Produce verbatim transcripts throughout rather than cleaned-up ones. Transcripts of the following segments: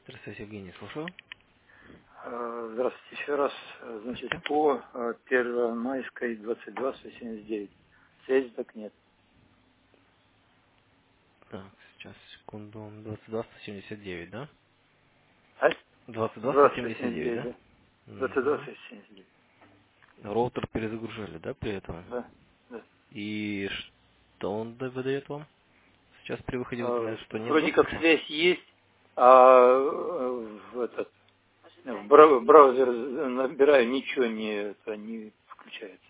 Здравствуйте, Евгений, слушаю. Э, Здравствуйте еще раз. Э, Значит, Здравствуйте. по э, Первомайской двадцать два сто семьдесят девять. Связи так нет. Так, сейчас, секунду. двадцать два сто семьдесят девять, да? А? двадцать два сто два сто семьдесят семьдесят девять, девять, да? да? двадцать два Угу. сто семьдесят девять. Роутер перезагружали, да, при этом? Да, да. И что он д- выдает вам? Сейчас при выходе в Э, интернет, что нет Вроде как доступа? связь есть, а э, в этот в брау- браузер набираю, ничего не, это, не включается.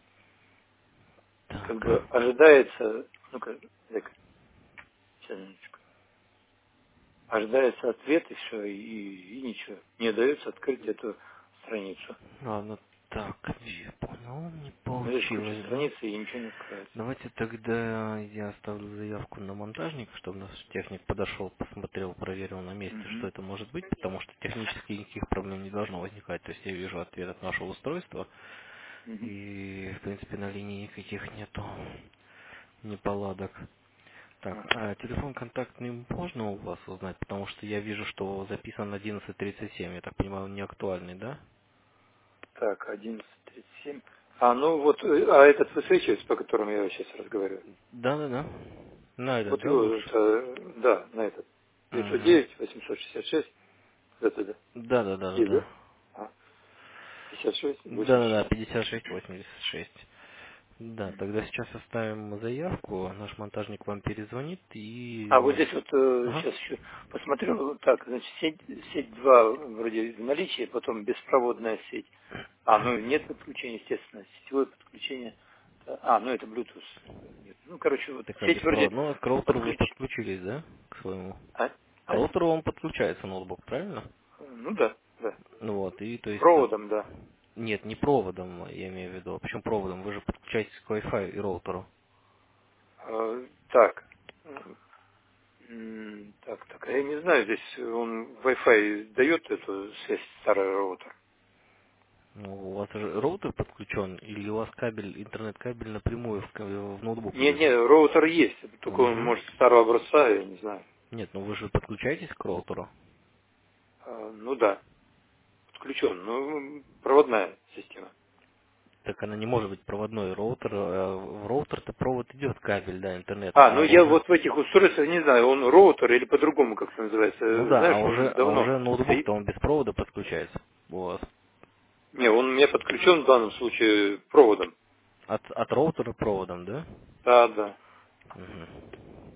Как Так, бы ожидается, ну-ка, дай-ка, сейчас, минуточку. Ожидается ответ и все, и, и ничего. Не дается открыть эту страницу. ладно, так, я понял, не Ну, здесь куча получилось, да? страниц, и ничего не открывается. Давайте тогда я оставлю заявку на монтажника, чтобы наш техник подошел, посмотрел, проверил на месте, что Мгм. это может быть, потому что технически никаких проблем не должно возникать. То есть я вижу ответ от нашего устройства, Мгм. и в принципе на линии никаких нету неполадок. Так, А, а телефон контактный можно у вас узнать, потому что я вижу, что записан одиннадцать тридцать семь, я так понимаю, он не актуальный, да? так, одиннадцать тридцать семь. А, ну вот, э, а этот высвечивается, по которому я сейчас разговариваю. Да-да-да. На этот, Вот да, его, лучше? это, да, на этот. девятьсот Угу. девять восемьсот шестьдесят шесть. Это, да. И, Да-да-да-да-да. да? А, пятьдесят шесть восемьдесят Да-да-да, шесть. пятьдесят шесть восемьдесят шесть. Да, Мгм. тогда сейчас оставим заявку, наш монтажник вам перезвонит А вот и... здесь вот э, Ага. сейчас еще посмотрел, вот так, значит, сеть, сеть два вроде в наличии, потом беспроводная сеть. А, ну нет подключения, естественно, сетевое подключение. А, ну это Bluetooth. Нет. Ну, короче, вот Такая сеть вроде беспроводная. Ну, к роутеру вы подключ... подключились, да, к своему? А? К А? роутеру он подключается ноутбук, правильно? Ну да, да. Ну вот, и то есть... э, Проводом, да. Нет, не проводом, я имею в виду. А почему проводом? Вы же подключаетесь к Wi-Fi и роутеру. Э, так. М, Так, так, а я не знаю, здесь он Wi-Fi дает эту связь старый роутер. Ну, у вас же роутер подключен, или у вас кабель, интернет-кабель напрямую в, ка- в ноутбук Не, не, идет? роутер есть, только он Угу. может старого образца, я не знаю. Нет, ну вы же подключаетесь к роутеру. А, ну да, подключен, ну проводная система. Так она не может быть проводной. Роутер, э, в роутер-то провод идет кабель, да, интернет, А, ну а я уже, вот в этих устройствах не знаю, он роутер или по-другому как-то называется. ну Э, да, а Знаешь, уже, он а давно уже стоит. ноутбук-то он без провода подключается у вас. Не, он у меня подключен в данном случае проводом. От, от роутера проводом, да? Да, да. Мгм.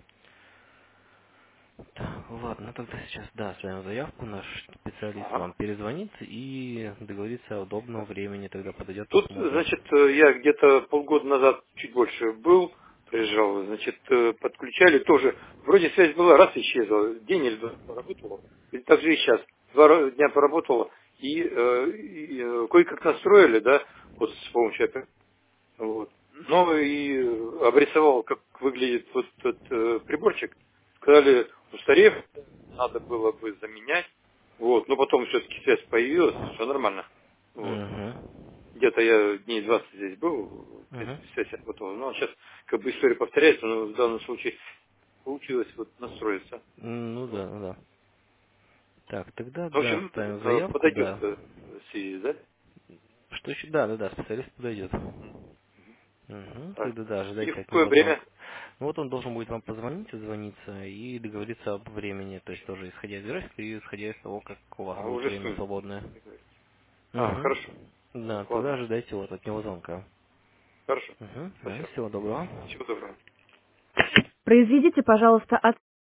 Так, ладно, ну тогда сейчас, да, оставим заявку, наш специалист Ага. вам перезвонит и договорится о удобном времени, тогда подойдет, Тут, посмотрит. значит, э, я где-то полгода назад, чуть больше был, приезжал, значит, э, подключали тоже. Вроде связь была, раз исчезла, день или два поработала. И так же и сейчас. Два ра- дня поработала. И, э, и, э, кое-как настроили, да, вот с помощью опять. Вот. Ну и э, обрисовал, как выглядит вот этот э, приборчик. Сказали, устарев, надо было бы заменять. Вот. Но потом все-таки связь появилась, все нормально. Вот. Угу. Где-то я дней двадцать здесь был, в Угу. принципе, связь отработала. Но сейчас как бы история повторяется, но в данном случае получилось вот настроиться. Ну Вот. да, ну да. Так, тогда В да, общем, ставим э, заявку, подойдет да. э, Сири, да? Что еще? Да, да, да, специалист подойдет. Мгм. Угу, Так. тогда да, И ожидайте в от какое него время? звонка. Ну вот он должен будет вам позвонить, звониться и договориться об времени, то есть тоже исходя из графика и исходя из того, как у вас А, будет уже время сын. свободное. А, Угу. хорошо. Да, тогда Ладно. ожидайте вот от него звонка. Хорошо. Угу, да, Спасибо. всего доброго. Всего доброго. Произведите, пожалуйста, от